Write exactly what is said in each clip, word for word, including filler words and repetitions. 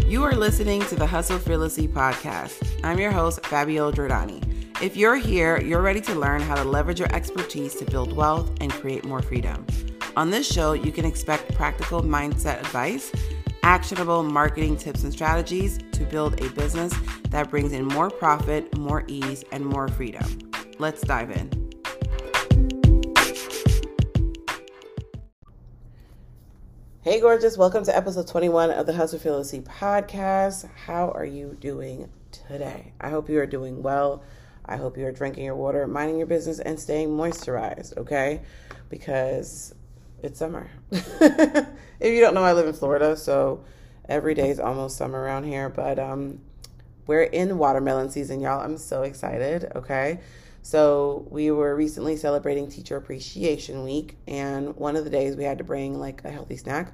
You are listening to the Hustle Fearlessly podcast. I'm your host, Fabiola Giordani. If you're here, you're ready to learn how to leverage your expertise to build wealth and create more freedom. On this show, you can expect practical mindset advice, actionable marketing tips and strategies to build a business that brings in more profit, more ease, and more freedom. Let's dive in. Hey, gorgeous. Welcome to episode twenty-one of the Hustle Fearlessly podcast. How are you doing today? I hope you are doing well. I hope you are drinking your water, minding your business, and staying moisturized, okay? Because it's summer. If you don't know, I live in Florida, so every day is almost summer around here. But um, we're in watermelon season, y'all. I'm so excited, okay? So we were recently celebrating Teacher Appreciation Week, and one of the days we had to bring like a healthy snack.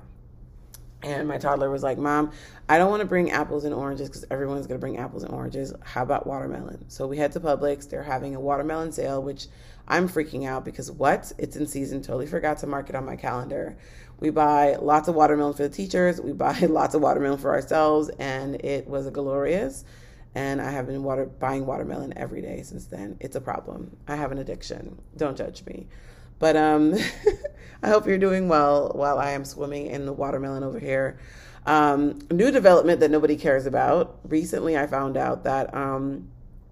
And my toddler was like, Mom, I don't want to bring apples and oranges because everyone's going to bring apples and oranges. How about watermelon? So we head to Publix. They're having a watermelon sale, which I'm freaking out because what? It's in season. Totally forgot to mark it on my calendar. We buy lots of watermelon for the teachers. We buy lots of watermelon for ourselves, and it was glorious. And I have been water buying watermelon every day since then. It's a problem. I have an addiction. Don't judge me. But um, I hope you're doing well while I am swimming in the watermelon over here. Um, new development that nobody cares about. Recently, I found out that, um,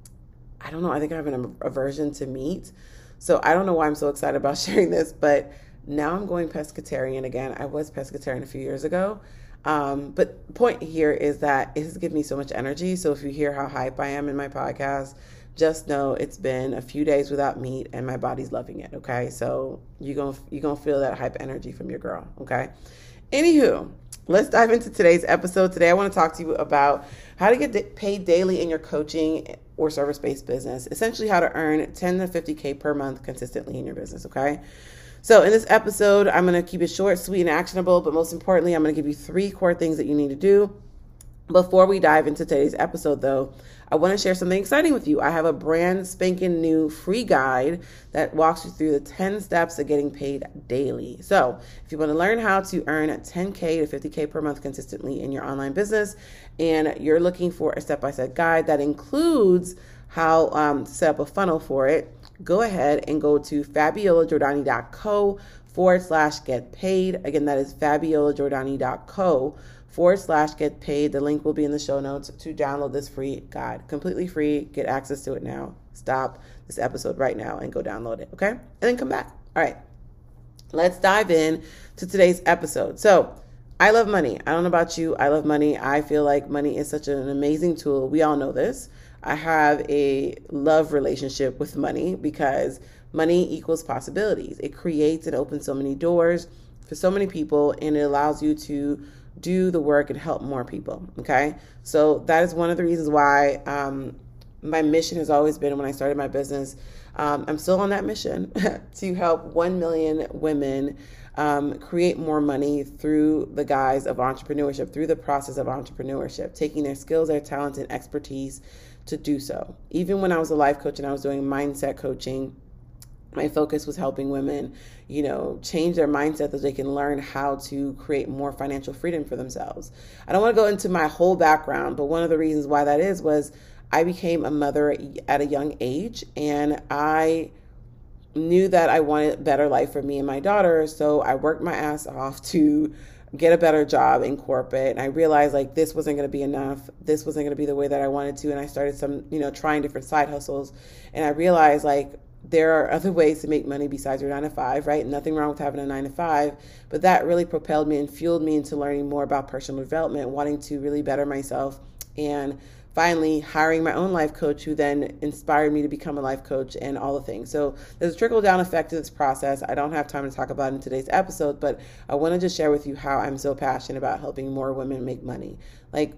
I don't know, I think I have an aversion to meat. So I don't know why I'm so excited about sharing this, but now I'm going pescatarian again. I was pescatarian a few years ago. Um, but point here is that it has given me so much energy. So if you hear how hype I am in my podcast, just know it's been a few days without meat and my body's loving it. Okay. So you're going to, you're going to feel that hype energy from your girl. Okay. Anywho, let's dive into today's episode. Today, I want to talk to you about how to get paid daily in your coaching or service-based business. Essentially how to earn ten to fifty K per month consistently in your business. Okay. So in this episode, I'm going to keep it short, sweet, and actionable, but most importantly, I'm going to give you three core things that you need to do. Before we dive into today's episode, though, I want to share something exciting with you. I have a brand spanking new free guide that walks you through the ten steps of getting paid daily. So if you want to learn how to earn ten K to fifty K per month consistently in your online business, and you're looking for a step-by-step guide that includes how um, to set up a funnel for it, go ahead and go to fabiolagiordani.co forward slash get paid. Again, that is fabiolagiordani.co forward slash get paid. The link will be in the show notes to download this free guide. Completely free. Get access to it now. Stop this episode right now and go download it, okay? And then come back. All right. Let's dive in to today's episode. So I love money. I don't know about you. I love money. I feel like money is such an amazing tool. We all know this. I have a love relationship with money because money equals possibilities. It creates and opens so many doors for so many people, and it allows you to do the work and help more people. Okay. So that is one of the reasons why um, my mission has always been, when I started my business, um, I'm still on that mission to help one million women um, create more money through the guise of entrepreneurship, through the process of entrepreneurship, taking their skills, their talents, and expertise to do so. Even when I was a life coach and I was doing mindset coaching, my focus was helping women, you know, change their mindset so they can learn how to create more financial freedom for themselves. I don't want to go into my whole background, but one of the reasons why that is was I became a mother at a young age, and I knew that I wanted a better life for me and my daughter. So I worked my ass off to get a better job in corporate. And I realized like this wasn't going to be enough. This wasn't going to be the way that I wanted to. And I started some, you know, trying different side hustles. And I realized like there are other ways to make money besides your nine to five, right? Nothing wrong with having a nine to five, but that really propelled me and fueled me into learning more about personal development, wanting to really better myself, and finally hiring my own life coach, who then inspired me to become a life coach and all the things. So there's a trickle down effect to this process. I don't have time to talk about it in today's episode, but I want to just share with you how I'm so passionate about helping more women make money. Like,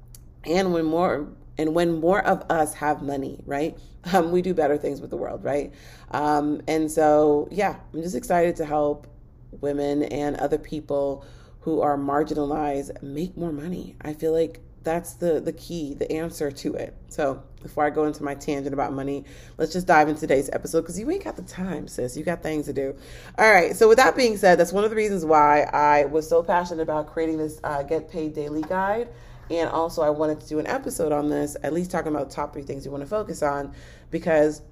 and when more And when more of us have money, right, um, we do better things with the world, right? Um, and so, yeah, I'm just excited to help women and other people who are marginalized make more money. I feel like that's the, the key, the answer to it. So before I go into my tangent about money, let's just dive into today's episode, because you ain't got the time, sis. You got things to do. All right. So with that being said, that's one of the reasons why I was so passionate about creating this uh, Get Paid Daily guide. And also I wanted to do an episode on this, at least talking about the top three things you want to focus on, because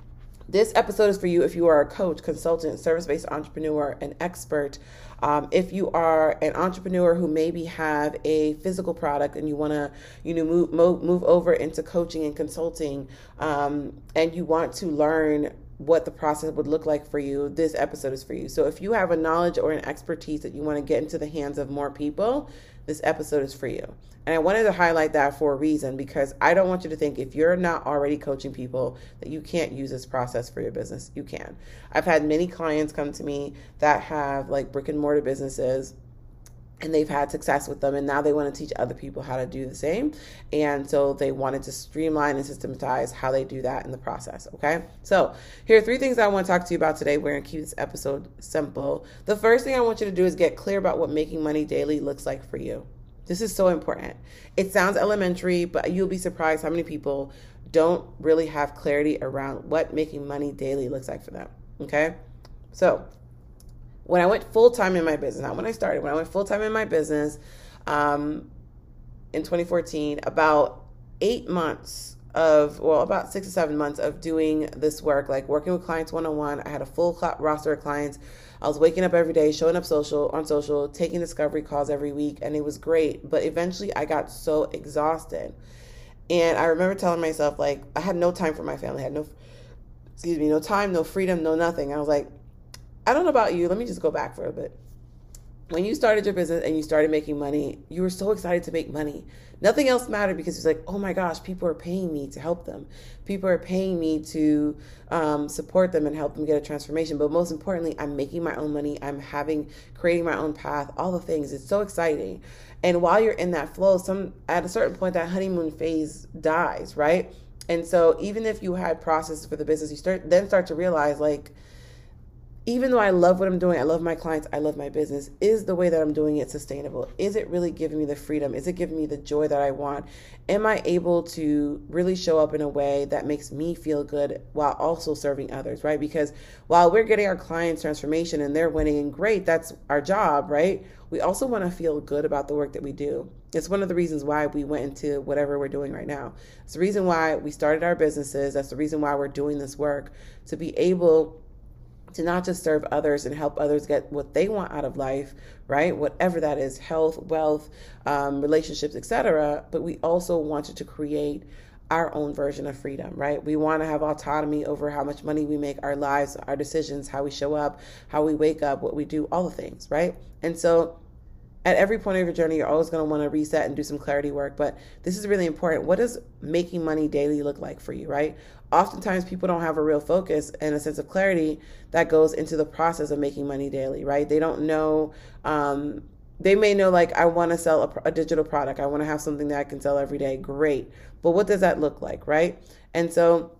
this episode is for you if you are a coach, consultant, service-based entrepreneur, an expert. Um, if you are an entrepreneur who maybe have a physical product and you want to, you know, move, move move over into coaching and consulting, um, and you want to learn what the process would look like for you, this episode is for you. So if you have a knowledge or an expertise that you want to get into the hands of more people, this episode is for you. And I wanted to highlight that for a reason, because I don't want you to think if you're not already coaching people that you can't use this process for your business. You can. I've had many clients come to me that have like brick and mortar businesses, and they've had success with them, and now they want to teach other people how to do the same. And so they wanted to streamline and systematize how they do that in the process, okay? So here are three things I want to talk to you about today. We're going to keep this episode simple. The first thing I want you to do is get clear about what making money daily looks like for you. This is so important. It sounds elementary, but you'll be surprised how many people don't really have clarity around what making money daily looks like for them, okay? So when I went full-time in my business, not when I started, when I went full-time in my business um, in twenty fourteen, about eight months of, well, about six or seven months of doing this work, like working with clients one-on-one. I had a full cl- roster of clients. I was waking up every day, showing up social on social, taking discovery calls every week, and it was great. But eventually I got so exhausted. And I remember telling myself, like, I had no time for my family. I had no, excuse me, no time, no freedom, no nothing. I was like, I don't know about you. Let me just go back for a bit. When you started your business and you started making money, you were so excited to make money. Nothing else mattered, because it's like, oh my gosh, people are paying me to help them. People are paying me to um, support them and help them get a transformation. But most importantly, I'm making my own money. I'm having, creating my own path, all the things. It's so exciting. And while you're in that flow, some at a certain point, that honeymoon phase dies, right? And so even if you had processes for the business, you start then start to realize, like, even though I love what I'm doing, I love my clients, I love my business, is the way that I'm doing it sustainable? Is it really giving me the freedom? Is it giving me the joy that I want? Am I able to really show up in a way that makes me feel good while also serving others, right? Because while we're getting our clients transformation and they're winning, and great, that's our job, right? We also want to feel good about the work that we do. It's one of the reasons why we went into whatever we're doing right now. It's the reason why we started our businesses. That's the reason why we're doing this work, to be able to not just serve others and help others get what they want out of life, right? Whatever that is, health, wealth, um, relationships, et cetera. But we also wanted to create our own version of freedom, right? We want to have autonomy over how much money we make, our lives, our decisions, how we show up, how we wake up, what we do, all the things, right? And so at every point of your journey, you're always going to want to reset and do some clarity work. But this is really important. What does making money daily look like for you, right? Oftentimes people don't have a real focus and a sense of clarity that goes into the process of making money daily, right? They don't know, um, they may know, like, I want to sell a, a digital product. I want to have something that I can sell every day. Great. But what does that look like, right? And so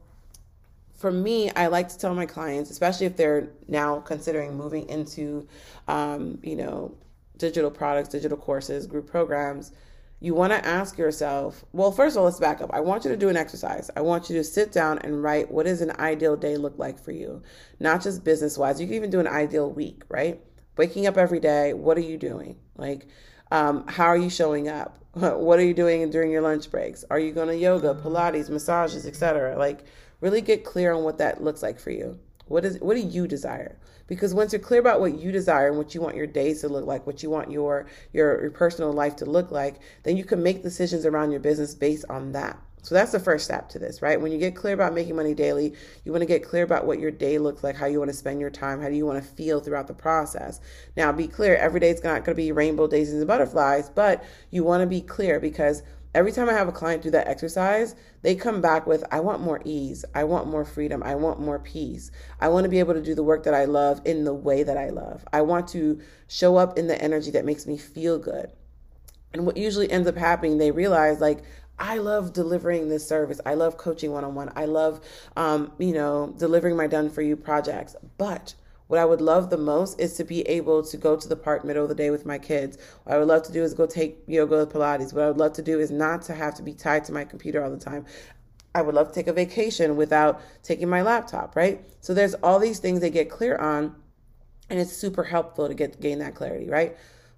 for me, I like to tell my clients, especially if they're now considering moving into, um, you know, digital products, digital courses, group programs, you want to ask yourself, well, first of all, let's back up. I want you to do an exercise. I want you to sit down and write, what does an ideal day look like for you? Not just business-wise. You can even do an ideal week, right? Waking up every day, what are you doing? Like, um, how are you showing up? What are you doing during your lunch breaks? Are you going to yoga, Pilates, massages, et cetera? Like, really get clear on what that looks like for you. What is, what do you desire? Because once you're clear about what you desire and what you want your days to look like, what you want your, your, your personal life to look like, then you can make decisions around your business based on that. So that's the first step to this, right? When you get clear about making money daily, you want to get clear about what your day looks like, how you want to spend your time, how do you want to feel throughout the process. Now, be clear, every day is not going to be rainbow daisies and butterflies, but you want to be clear, because every time I have a client do that exercise, they come back with, I want more ease. I want more freedom. I want more peace. I want to be able to do the work that I love in the way that I love. I want to show up in the energy that makes me feel good. And what usually ends up happening, they realize, like, I love delivering this service. I love coaching one-on-one. I love, um, you know, delivering my done for you projects. But what I would love the most is to be able to go to the park middle of the day with my kids. What I would love to do is go take, you know, go to Pilates. What I would love to do is not to have to be tied to my computer all the time. I would love to take a vacation without taking my laptop, right? So there's all these things they get clear on, and it's super helpful to get gain that clarity, right?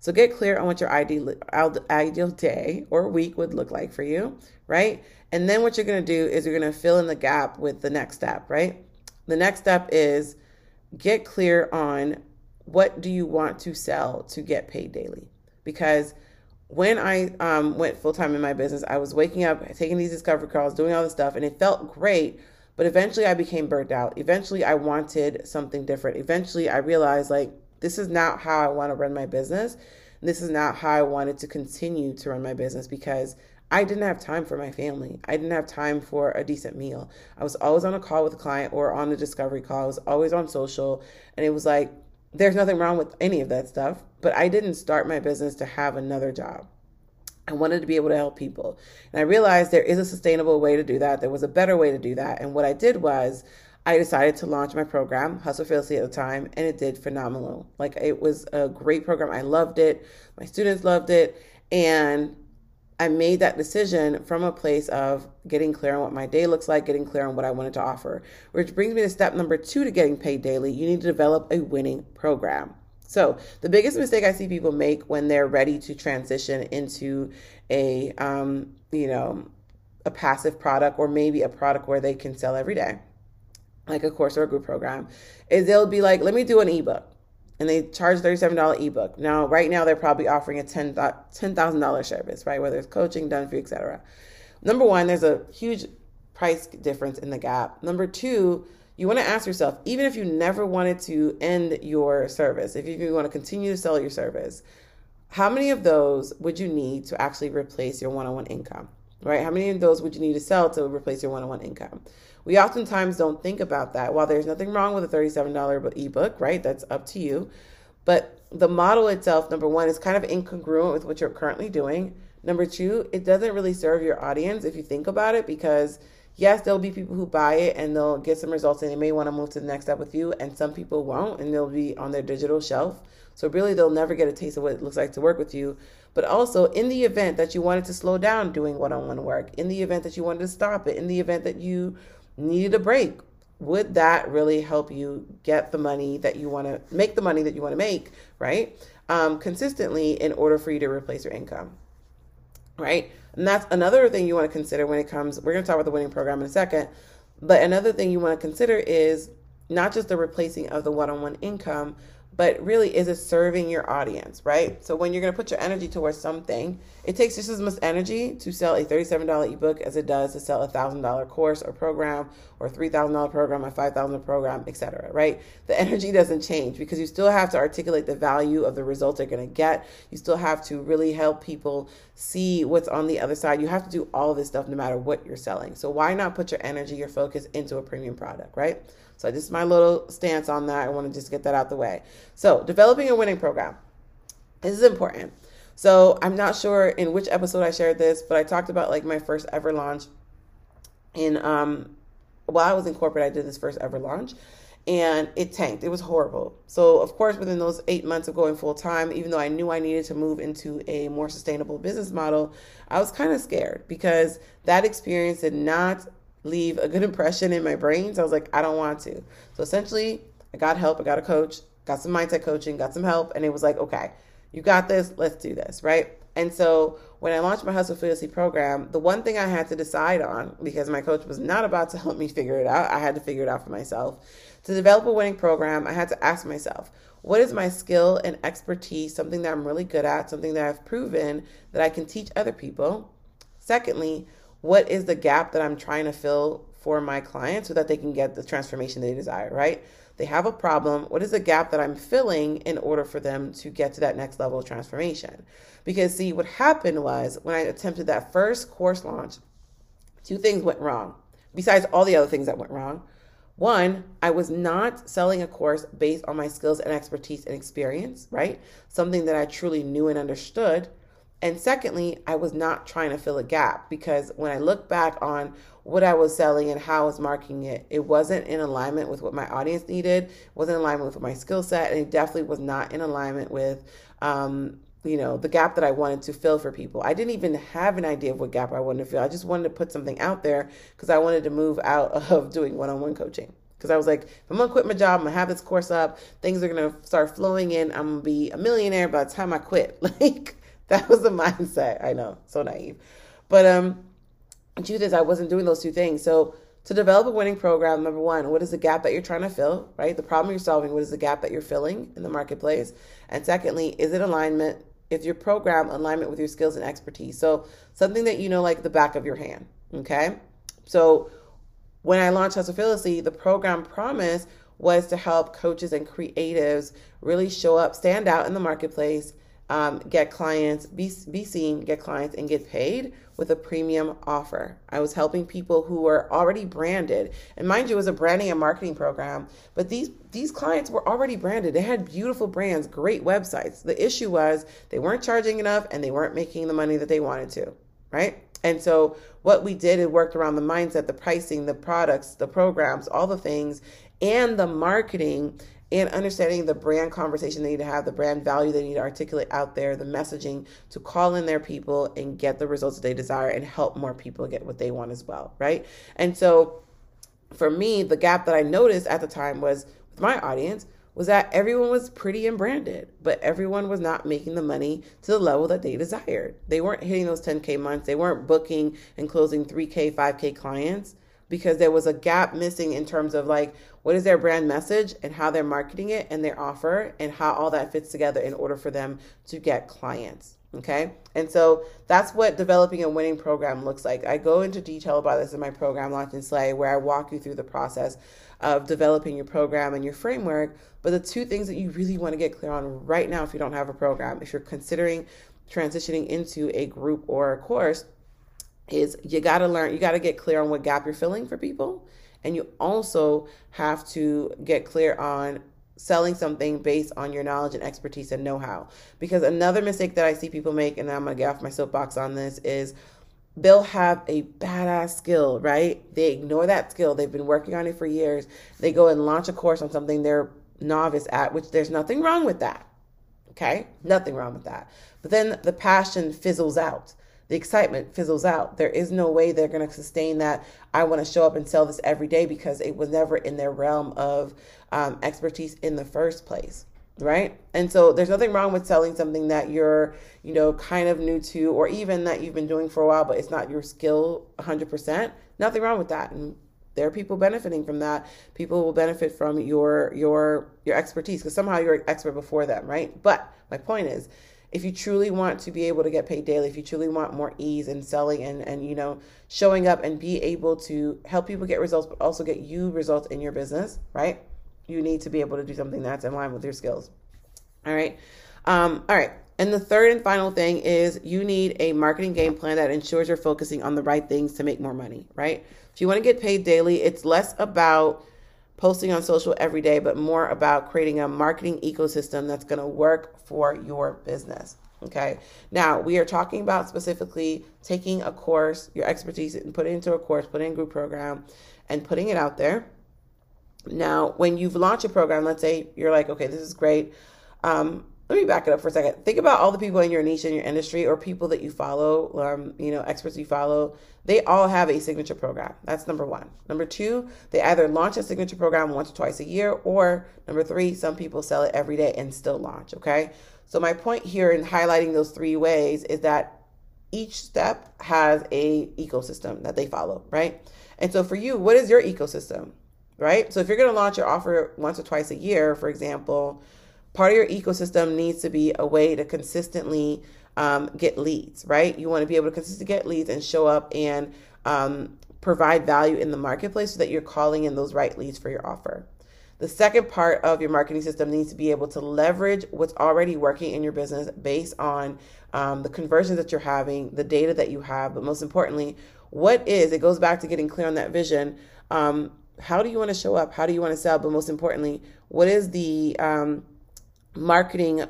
So get clear on what your ideal, ideal day or week would look like for you, right? And then what you're going to do is you're going to fill in the gap with the next step, right? The next step is get clear on what do you want to sell to get paid daily. Because when I um, went full-time in my business, I was waking up, taking these discovery calls, doing all this stuff, and it felt great. But eventually I became burnt out. Eventually I wanted something different. Eventually I realized, like, this is not how I want to run my business. This is not how I wanted to continue to run my business, because I didn't have time for my family. I didn't have time for a decent meal. I was always on a call with a client or on a discovery call. I was always on social. And it was like, there's nothing wrong with any of that stuff. But I didn't start my business to have another job. I wanted to be able to help people. And I realized there is a sustainable way to do that. There was a better way to do that. And what I did was I decided to launch my program, Hustle Fearlessly, at the time, and it did phenomenal. Like, it was a great program. I loved it. My students loved it. And I made that decision from a place of getting clear on what my day looks like, getting clear on what I wanted to offer, which brings me to step number two to getting paid daily. You need to develop a winning program. So the biggest mistake I see people make when they're ready to transition into a, um, you know, a passive product, or maybe a product where they can sell every day, like a course or a group program, is they'll be like, let me do an ebook. And they charge thirty-seven dollars ebook. Now, right now, they're probably offering a ten thousand dollars service, right? Whether it's coaching, done for you, et cetera. Number one, there's a huge price difference in the gap. Number two, you want to ask yourself, even if you never wanted to end your service, if you want to continue to sell your service, how many of those would you need to actually replace your one-on-one income, right? How many of those would you need to sell to replace your one-on-one income? We oftentimes don't think about that. While there's nothing wrong with a thirty-seven dollars ebook, right? That's up to you. But the model itself, number one, is kind of incongruent with what you're currently doing. Number two, it doesn't really serve your audience if you think about it, because yes, there'll be people who buy it and they'll get some results and they may want to move to the next step with you, and some people won't, and they'll be on their digital shelf. So really, they'll never get a taste of what it looks like to work with you. But also, in the event that you wanted to slow down doing one-on-one work, in the event that you wanted to stop it, in the event that you needed a break, would that really help you get the money that you want to make, the money that you want to make, right? Um, consistently, in order for you to replace your income, right? And that's another thing you want to consider when it comes, we're going to talk about the winning program in a second, but another thing you want to consider is not just the replacing of the one-on-one income, but really, is it serving your audience, right? So when you're going to put your energy towards something, it takes just as much energy to sell a thirty-seven dollars ebook as it does to sell a one thousand dollars course or program, or a three thousand dollars program, a five thousand dollars program, et cetera, right? The energy doesn't change, because you still have to articulate the value of the results they're going to get. You still have to really help people see what's on the other side. You have to do all of this stuff no matter what you're selling. So why not put your energy, your focus into a premium product, right? So this is my little stance on that. I want to just get that out the way. So developing a winning program. This is important. So I'm not sure in which episode I shared this, but I talked about like my first ever launch in, um, while I was in corporate, I did this first ever launch and it tanked. It was horrible. So of course, within those eight months of going full time, even though I knew I needed to move into a more sustainable business model, I was kind of scared, because that experience did not leave a good impression in my brain. So I was like, I don't want to. So essentially, I got help. I got a coach, got some mindset coaching, got some help. And it was like, okay, you got this. Let's do this, right? And so when I launched my Hustle Fearlessly program, the one thing I had to decide on, because my coach was not about to help me figure it out, I had to figure it out for myself. To develop a winning program, I had to ask myself, what is my skill and expertise, something that I'm really good at, something that I've proven that I can teach other people? Secondly, what is the gap that I'm trying to fill for my clients so that they can get the transformation they desire, right? They have a problem. What is the gap that I'm filling in order for them to get to that next level of transformation? Because see, what happened was when I attempted that first course launch, two things went wrong, besides all the other things that went wrong. One, I was not selling a course based on my skills and expertise and experience, right? Something that I truly knew and understood. And secondly, I was not trying to fill a gap, because when I look back on what I was selling and how I was marketing it, it wasn't in alignment with what my audience needed, wasn't in alignment with my skill set, and it definitely was not in alignment with, um, you know, the gap that I wanted to fill for people. I didn't even have an idea of what gap I wanted to fill. I just wanted to put something out there because I wanted to move out of doing one-on-one coaching. Because I was like, if I'm going to quit my job, I'm going to have this course up, things are going to start flowing in, I'm going to be a millionaire by the time I quit. Like, that was the mindset. I know, so naive. But um, the truth is I wasn't doing those two things. So to develop a winning program, number one, what is the gap that you're trying to fill, right? The problem you're solving, what is the gap that you're filling in the marketplace? And secondly, is it alignment, is your program alignment with your skills and expertise? So something that you know like the back of your hand, okay? So when I launched Hustle Fearlessly, the program promise was to help coaches and creatives really show up, stand out in the marketplace, um, get clients, be, be seen, get clients, and get paid with a premium offer. I was helping people who were already branded. And mind you, it was a branding and marketing program, but these, these clients were already branded. They had beautiful brands, great websites. The issue was they weren't charging enough and they weren't making the money that they wanted to, right? And so what we did, it worked around the mindset, the pricing, the products, the programs, all the things, and the marketing, and understanding the brand conversation they need to have, the brand value they need to articulate out there, the messaging to call in their people and get the results that they desire and help more people get what they want as well, right? And so for me, the gap that I noticed at the time was with my audience was that everyone was pretty and branded, but everyone was not making the money to the level that they desired. They weren't hitting those ten K months. They weren't booking and closing three K, five K clients because there was a gap missing in terms of like, what is their brand message and how they're marketing it and their offer and how all that fits together in order for them to get clients. Okay. And so that's what developing a winning program looks like. I go into detail about this in my program, Launch and Slay, where I walk you through the process of developing your program and your framework. But the two things that you really want to get clear on right now, if you don't have a program, if you're considering transitioning into a group or a course, is you got to learn, you got to get clear on what gap you're filling for people. And you also have to get clear on selling something based on your knowledge and expertise and know-how. Because another mistake that I see people make, and I'm going to get off my soapbox on this, is they'll have a badass skill, right? They ignore that skill. They've been working on it for years. They go and launch a course on something they're novice at, which there's nothing wrong with that. Okay? Nothing wrong with that. But then the passion fizzles out. The excitement fizzles out. There is no way they're going to sustain that. I want to show up and sell this every day because it was never in their realm of um, expertise in the first place, right? And so there's nothing wrong with selling something that you're, you know, kind of new to, or even that you've been doing for a while, but it's not your skill one hundred percent. Nothing wrong with that. And there are people benefiting from that. People will benefit from your your your expertise because somehow you're an expert before them, right? But my point is, if you truly want to be able to get paid daily, if you truly want more ease in selling and, and, you know, showing up and be able to help people get results, but also get you results in your business, right? You need to be able to do something that's in line with your skills. All right. Um, all right. And the third and final thing is you need a marketing game plan that ensures you're focusing on the right things to make more money, right? If you want to get paid daily, it's less about posting on social every day, but more about creating a marketing ecosystem that's going to work for your business. Okay. Now we are talking about specifically taking a course, your expertise, and put it into a course, put it in a group program and putting it out there. Now, when you've launched a program, let's say you're like, okay, this is great. Um, let me back it up for a second. Think about all the people in your niche, in your industry, or people that you follow, um, you know, experts you follow. They all have a signature program. That's number one. Number two, they either launch a signature program once or twice a year, or number three, some people sell it every day and still launch, okay? So my point here in highlighting those three ways is that each step has a ecosystem that they follow, right? And so for you, what is your ecosystem, right? So if you're going to launch your offer once or twice a year, for example, part of your ecosystem needs to be a way to consistently um, get leads, right? You want to be able to consistently get leads and show up and um, provide value in the marketplace so that you're calling in those right leads for your offer. The second part of your marketing system needs to be able to leverage what's already working in your business based on um, the conversions that you're having, the data that you have, but most importantly, what is, it goes back to getting clear on that vision. Um, how do you want to show up? How do you want to sell? But most importantly, what is the um, marketing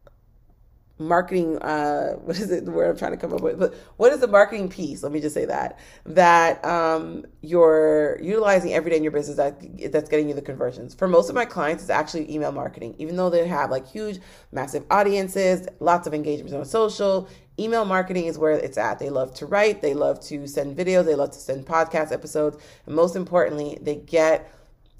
marketing, uh, what is it, the word I'm trying to come up with, but what is the marketing piece? Let me just say that, that um, you're utilizing every day in your business that that's getting you the conversions. For most of my clients, it's actually email marketing. Even though they have like huge, massive audiences, lots of engagements on social, email marketing is where it's at. They love to write, they love to send videos, they love to send podcast episodes, and most importantly, they get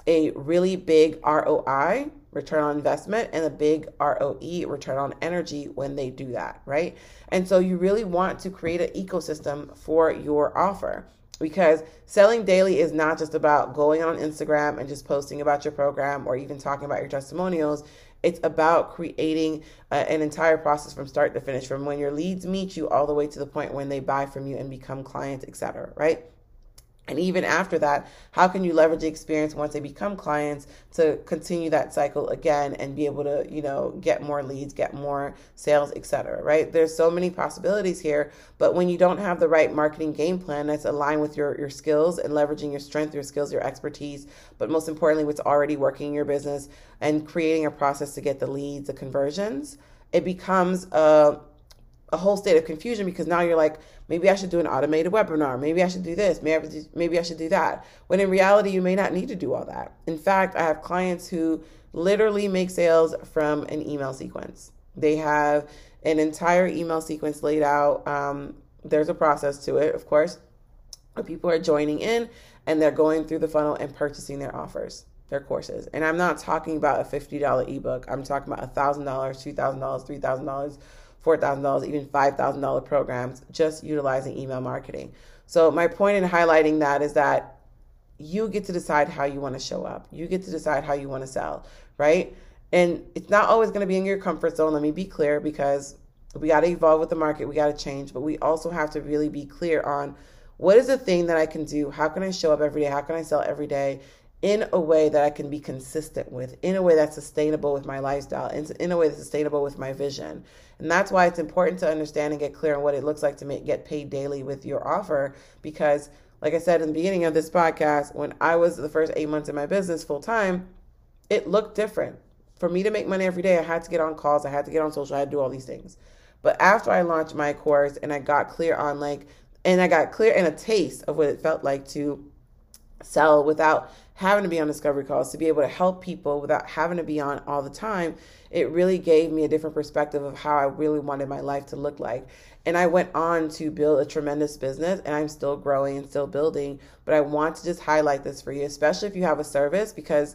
a really big R O I, return on investment, and a big R O E, return on energy, when they do that, right? And so you really want to create an ecosystem for your offer, because selling daily is not just about going on Instagram and just posting about your program or even talking about your testimonials. It's about creating uh, an entire process from start to finish, from when your leads meet you all the way to the point when they buy from you and become clients, et cetera, right? And even after that, how can you leverage the experience once they become clients to continue that cycle again and be able to, you know, get more leads, get more sales, et cetera, right? There's so many possibilities here, but when you don't have the right marketing game plan that's aligned with your, your skills and leveraging your strength, your skills, your expertise, but most importantly, what's already working in your business and creating a process to get the leads, the conversions, it becomes a a whole state of confusion, because now you're like, maybe I should do an automated webinar. Maybe I should do this. Maybe I, maybe I should do that. When in reality, you may not need to do all that. In fact, I have clients who literally make sales from an email sequence. They have an entire email sequence laid out. Um, there's a process to it, of course, where people are joining in and they're going through the funnel and purchasing their offers, their courses. And I'm not talking about a fifty dollars ebook. I'm talking about one thousand dollars, two thousand dollars, three thousand dollars, four thousand dollars, even five thousand dollars programs, just utilizing email marketing. So my point in highlighting that is that you get to decide how you want to show up. You get to decide how you want to sell, right? And it's not always going to be in your comfort zone. Let me be clear, because we got to evolve with the market. We got to change, but we also have to really be clear on what is the thing that I can do? How can I show up every day? How can I sell every day in a way that I can be consistent with, in a way that's sustainable with my lifestyle, in, in a way that's sustainable with my vision. And that's why it's important to understand and get clear on what it looks like to make, get paid daily with your offer. Because like I said in the beginning of this podcast, when I was the first eight months in my business full time, it looked different. For me to make money every day, I had to get on calls, I had to get on social, I had to do all these things. But after I launched my course and I got clear on like, and I got clear and a taste of what it felt like to sell without having to be on discovery calls, to be able to help people without having to be on all the time, it really gave me a different perspective of how I really wanted my life to look like. And I went on to build a tremendous business, and I'm still growing and still building. But I want to just highlight this for you, especially if you have a service, because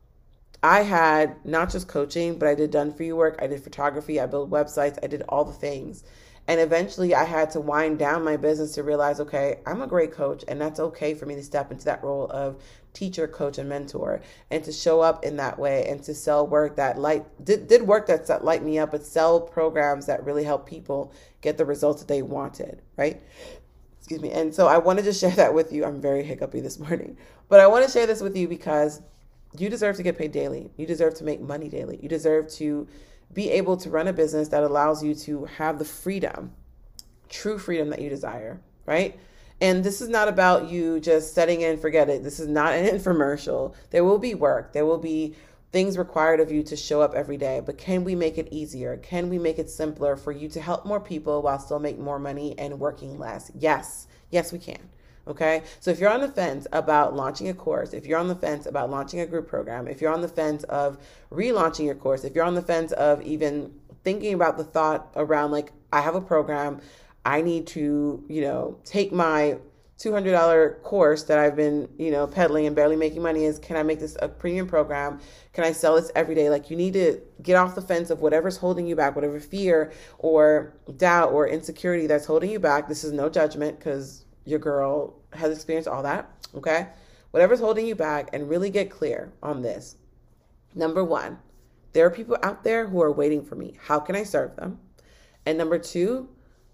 I had not just coaching, but I did done for you work. I did photography. I built websites. I did all the things. And eventually I had to wind down my business to realize, okay, I'm a great coach, and that's okay for me to step into that role of teacher, coach, and mentor, and to show up in that way and to sell work that light did, did work that light me up, but sell programs that really help people get the results that they wanted, right? Excuse me. And so I wanted to share that with you. I'm very hiccupy this morning, but I want to share this with you because you deserve to get paid daily. You deserve to make money daily. You deserve to be able to run a business that allows you to have the freedom, true freedom that you desire, right? And this is not about you just setting in, forget it. This is not an infomercial. There will be work. There will be things required of you to show up every day. But can we make it easier? Can we make it simpler for you to help more people while still make more money and working less? Yes. Yes, we can. Okay. So if you're on the fence about launching a course, if you're on the fence about launching a group program, if you're on the fence of relaunching your course, if you're on the fence of even thinking about the thought around like, I have a program, I need to, you know, take my two hundred dollars course that I've been, you know, peddling and barely making money is, can I make this a premium program? Can I sell this every day? Like, you need to get off the fence of whatever's holding you back, whatever fear or doubt or insecurity that's holding you back. This is no judgment, because your girl has experienced all that, okay? Whatever's holding you back, and really get clear on this. Number one, there are people out there who are waiting for me. How can I serve them? And number two,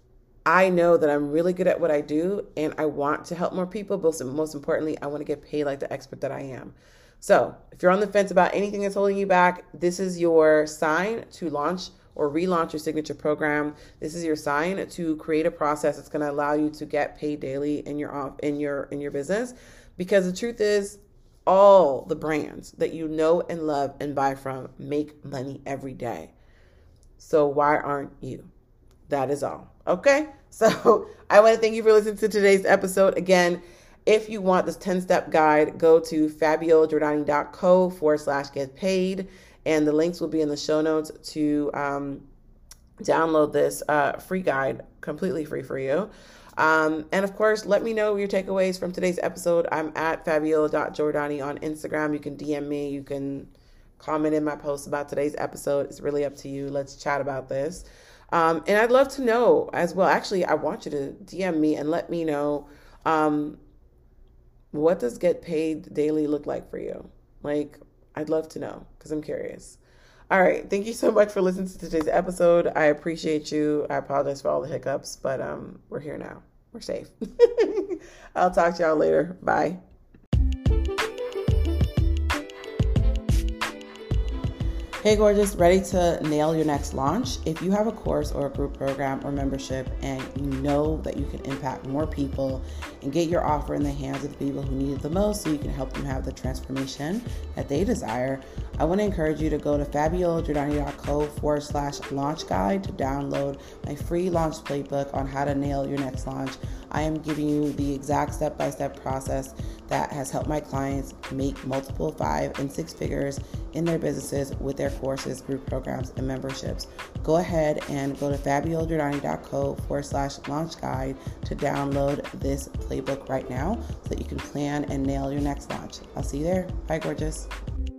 I know that I'm really good at what I do, and I want to help more people, but most importantly, I want to get paid like the expert that I am. So if you're on the fence about anything that's holding you back, this is your sign to launch or relaunch your signature program. This is your sign to create a process that's going to allow you to get paid daily in your off in your in your business. Because the truth is, all the brands that you know and love and buy from make money every day. So why aren't you? That is all. Okay. So I want to thank you for listening to today's episode. Again, if you want this ten-step guide, go to fabiojordani.co forward slash get paid. And the links will be in the show notes to um, download this uh, free guide, completely free for you. Um, and of course, let me know your takeaways from today's episode. I'm at fabiola dot giordani on Instagram. You can D M me. You can comment in my post about today's episode. It's really up to you. Let's chat about this. Um, and I'd love to know as well. Actually, I want you to D M me and let me know, um, what does get paid daily look like for you? Like, I'd love to know because I'm curious. All right. Thank you so much for listening to today's episode. I appreciate you. I apologize for all the hiccups, but um, we're here now. We're safe. I'll talk to y'all later. Bye. Hey, gorgeous, ready to nail your next launch? If you have a course or a group program or membership and you know that you can impact more people and get your offer in the hands of the people who need it the most so you can help them have the transformation that they desire, I want to encourage you to go to fabiola giordani dot co forward slash launch guide to download my free launch playbook on how to nail your next launch. I am giving you the exact step-by-step process that has helped my clients make multiple five and six figures in their businesses with their courses, group programs, and memberships. Go ahead and go to fabiola giordani dot co forward slash launch guide to download this playbook right now so that you can plan and nail your next launch. I'll see you there. Bye, gorgeous.